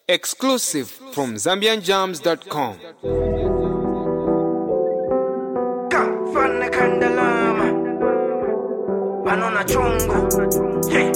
Exclusive from ZambianJams.com. Kafana kandalama banona chongo hey.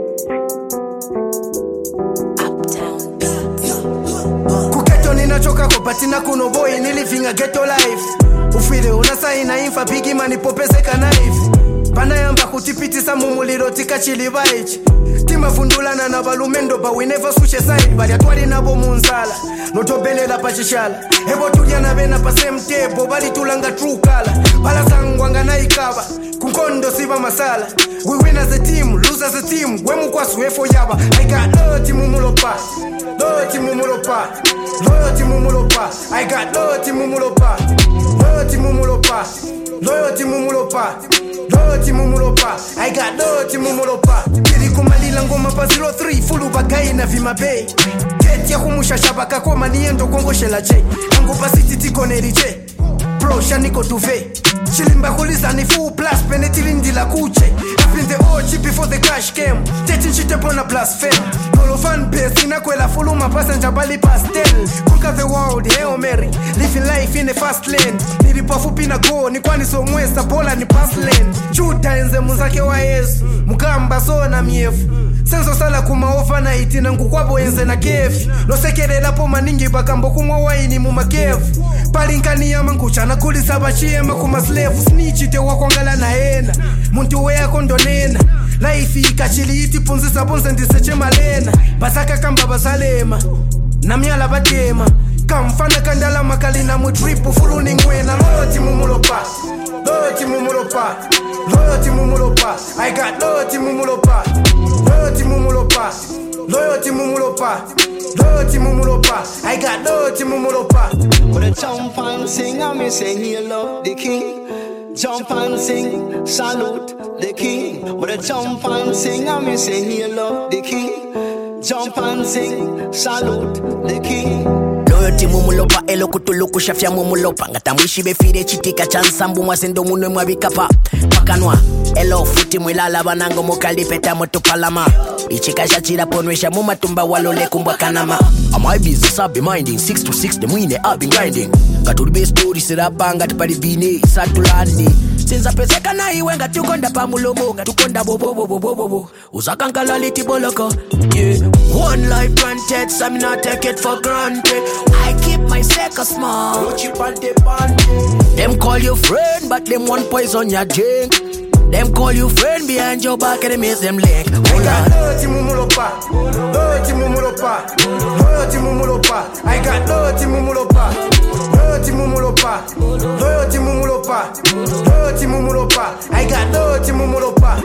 Kuketo ninachoka kupatina kuno boy nilivinga ghetto life. Ufile unasaina infa bigi mani popeseka knife. Panayamba kutipitisa mumuliro tikachili baichi. Tima fundulana na balumendo but we never switch aside. Bali atwali nabo munzala notobelela pachishala. Ebo tulia na bena pa same table bali tulanga true color. Bala sangwanga na ikaba kunkondo siba masala. We win as a team, lose as a team. Wemu kwa suefo yaba. I got loyalty mumulopa, loyalty mumulopa, loyalty mumulopa. I got loyalty mumulopa, loyalty mumulopa, loyalty mumulopa, loyalty mumulopa. I got loyalty mumulopa. Kiri kumalila ngoma pa 03 fulu bagai na vima bay. Get ya kumusha shabaka koma niendo kongo shela J. Ango pa city tiko neri J. Bro shaniko duve. Chilimba kulisa ni full plus penetilindi la kuche. Up in the OG before the crash came. Taking shit upon a blasphemy. Polo fan base inakwela fulu passenger bali pastel. Conquer the world, Hail Mary. Living life in a fast lane. Nilipafu pina go, ni kwani so mwesa bola ni pass lane. Chuta enze muzake wa Yesu. Mukamba so na miefu. Senso sala kumaofa na itina ngukwabo enze na kefi. No sekere lapo maningi bakambo kumwa waini mumakefu. Palinkani ya manguchana kulisa bachie makuma slave. Snitch te wakongala na hena. Muntu wea kondonena. Life ikachili iti punzi sabonse ndiseche malena. Basaka kamba basalema na miala batema. Kamfana kandala makalina mutripu fulu ningwena. Loyalty mumulopa, loyalty mumulopa, loyalty mumulopa. I got loyalty mumulopa, loyalty mumulopa, loyalty mumulopa, loyalty mumulopa. I got loyalty mumulopa. But I jump and sing and me say hello the king. Jump and sing, salute the king. But I jump and sing and me say hello the king. Jump and sing, salute the king. Loyalty mumulopa elo kutuluku shafya mumulopa. Ngata mwishi befire chitika chansambu mwasendo munwe mwabikapa. Pakanwa elo futi mwilala banango mokalipeta moto palama. Ichika shachira ponwesha mumatumba walole kumbwa kanama. My business I've been minding 6 to 6 the mwine I've been grinding. Gaturi be story sirapanga tupari bine satulandi. Sinza peseka na iwenga tukonda pamulomo tukonda bobo uzakankala liti boloko. Yeah, one life granted, so me not take it for granted. I keep my circle small. No chip and dip on. Them call you friend, but them want poison your drink. Them call you friend behind your back and they miss them leg. I got loyalty mumulopa, loyalty mumulopa, loyalty mumulopa. I got loyalty mumulopa, loyalty mumulopa, loyalty mumulopa, loyalty mumulopa. I got loyalty mumulopa.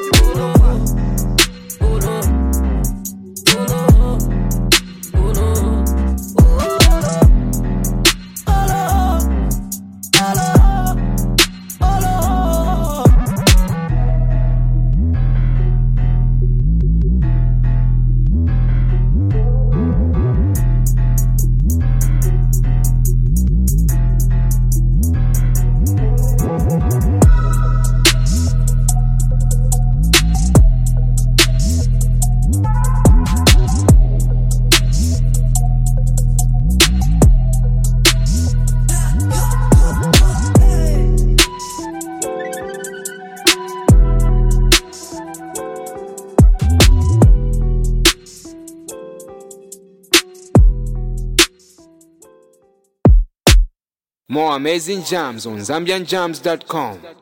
More amazing jams on ZambianJams.com.